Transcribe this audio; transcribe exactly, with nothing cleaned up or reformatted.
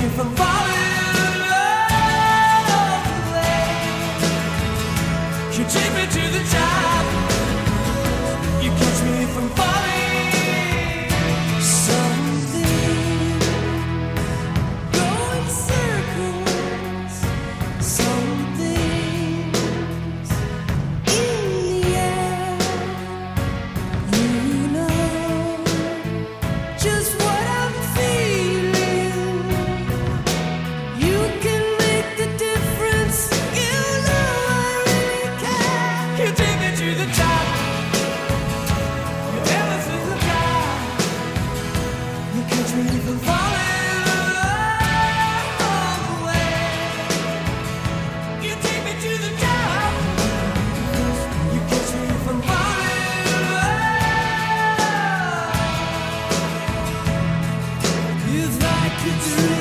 from falling all the way. You take me to the top. You catch me from falling. Something go in circles. Something's in the air. You know just what I'm feeling. You can make the difference. You know I really care. You take me to the top. You ever since the top. You catch me from falling all the way. You take me to the top. You catch me from falling. It's like you do.